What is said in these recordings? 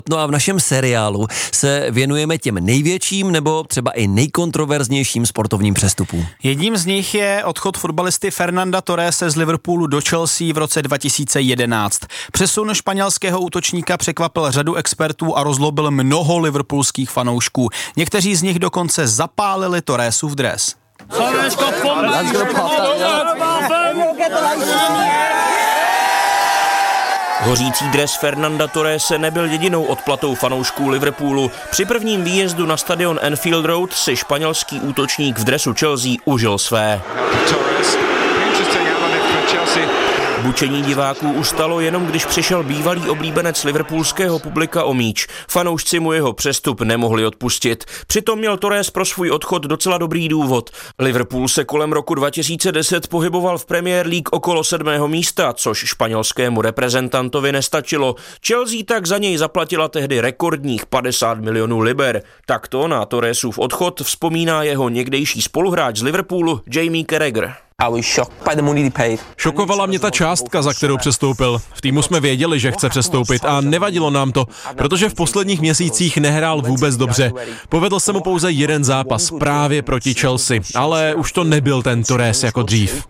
No a v našem seriálu se věnujeme těm největším nebo třeba i nejkontroverznějším sportovním přestupům. Jedním z nich je odchod fotbalisty Fernanda Torrese z Liverpoolu do Chelsea v roce 2011. Přesun španělského útočníka překvapil řadu expertů a rozlobil mnoho liverpoolských fanoušků. Někteří z nich dokonce zapálili Torresův dres. Hořící dres Fernanda Torrese nebyl jedinou odplatou fanoušků Liverpoolu. Při prvním výjezdu na stadion Anfield Road si španělský útočník v dresu Chelsea užil své. Bučení diváků ustalo jenom, když přišel bývalý oblíbenec liverpoolského publika o míč. Fanoušci mu jeho přestup nemohli odpustit. Přitom měl Torres pro svůj odchod docela dobrý důvod. Liverpool se kolem roku 2010 pohyboval v Premier League okolo 7. místa, což španělskému reprezentantovi nestačilo. Chelsea tak za něj zaplatila tehdy rekordních 50 milionů liber. Takto na Torresův odchod vzpomíná jeho někdejší spoluhráč z Liverpoolu Jamie Carragher. Šokovala mě ta částka, za kterou přestoupil. V týmu jsme věděli, že chce přestoupit a nevadilo nám to, protože v posledních měsících nehrál vůbec dobře. Povedl se mu pouze jeden zápas právě proti Chelsea, ale už to nebyl ten Torres jako dřív.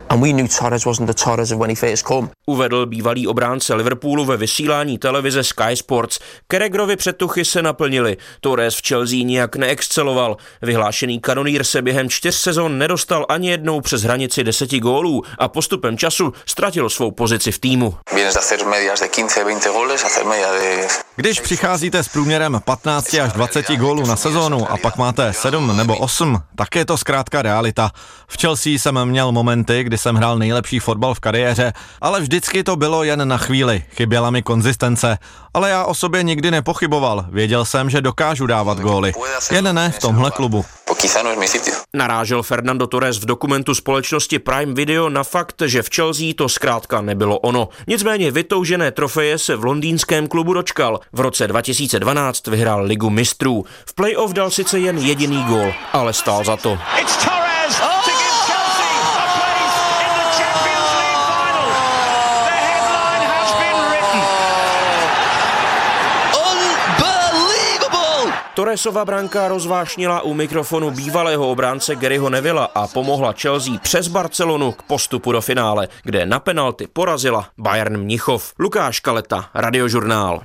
Uvedl bývalý obránce Liverpoolu ve vysílání televize Sky Sports. Carragherovi předtuchy se naplnily. Torres v Chelsea nijak neexceloval. Vyhlášený kanonýr se během 4 sezon nedostal ani jednou přes hranici 10 gólů a postupem času ztratil svou pozici v týmu. Když přicházíte s průměrem 15 až 20 gólů na sezónu a pak máte 7 nebo 8, tak je to zkrátka realita. V Chelsea jsem měl momenty, kdy jsem hrál nejlepší fotbal v kariéře, ale vždycky to bylo jen na chvíli. Chyběla mi konzistence, ale já o sobě nikdy nepochyboval. Věděl jsem, že dokážu dávat góly. Jen ne v tomhle klubu. Narážel Fernando Torres v dokumentu společnosti Prime Video na fakt, že v Chelsea to zkrátka nebylo ono. Nicméně vytoužené trofeje se v londýnském klubu dočkal. V roce 2012 vyhrál Ligu mistrů. V playoff dal sice jen jediný gól, ale stál za to. Torresova branka rozvášnila u mikrofonu bývalého obránce Garyho Nevilla a pomohla Chelsea přes Barcelonu k postupu do finále, kde na penalty porazila Bayern Mnichov. Lukáš Kaleta, Radiožurnál.